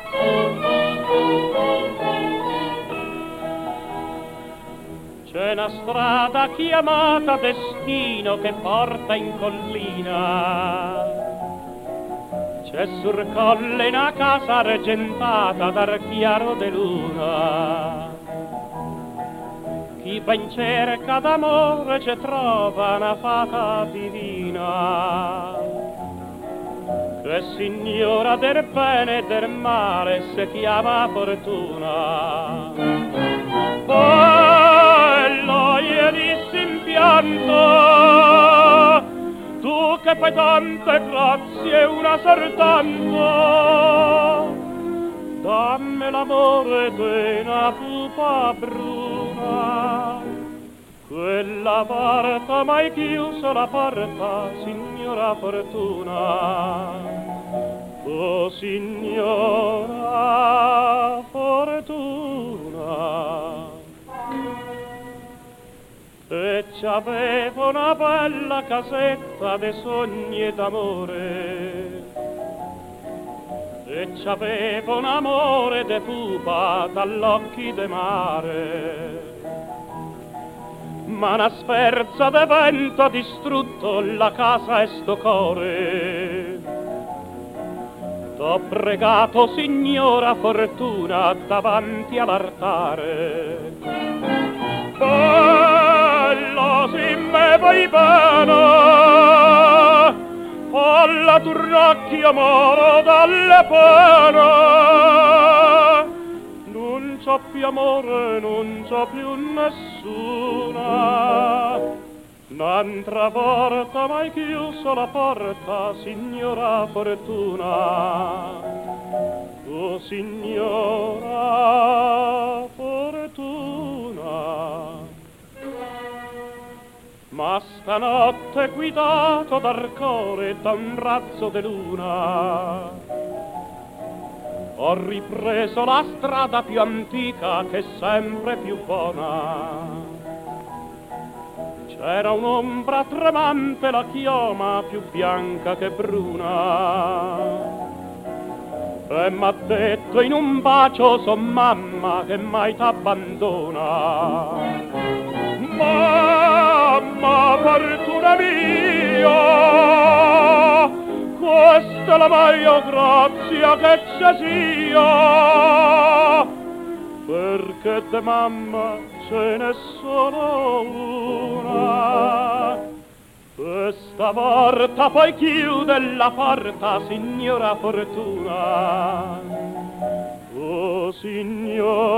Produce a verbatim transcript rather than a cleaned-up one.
C'è una strada chiamata destino che porta in collina. C'è sul colle una casa argentata dal chiaro de luna. Chi va in cerca d'amore ci trova una fata divina, che signora del bene e del male si chiama fortuna. Bello gli dissi in pianto, tu che fai tante grazie una soltanto, dammi l'amore di una pupa bruna. Quella porta mai chiuso la porta, signora fortuna. Oh signora fortuna. E c'aveva una bella casetta de sogni e d'amore, e c'aveva un amore de pupa dall'occhi de mare, ma una sferza de vento ha distrutto la casa e sto core. T'ho pregato signora fortuna davanti all'altare, bello se me vai bene, alla turracchi amore dalle pene. Non c'ho più amore, non c'ho più nessuna. Un'altra volta mai chiuso la porta, signora fortuna. Oh signora fortuna. Ma stanotte guidato dal cuore da un razzo de luna, ho ripreso la strada più antica che sempre più buona. C'era un'ombra tremante, la chioma più bianca che bruna, e m'ha detto in un bacio son mamma che mai t'abbandona. Mamma fortuna mia, questa è la mia grazia che ci sia, perché de mamma ce n'è solo una. Questa volta poi chiude la porta, signora fortuna. Oh signora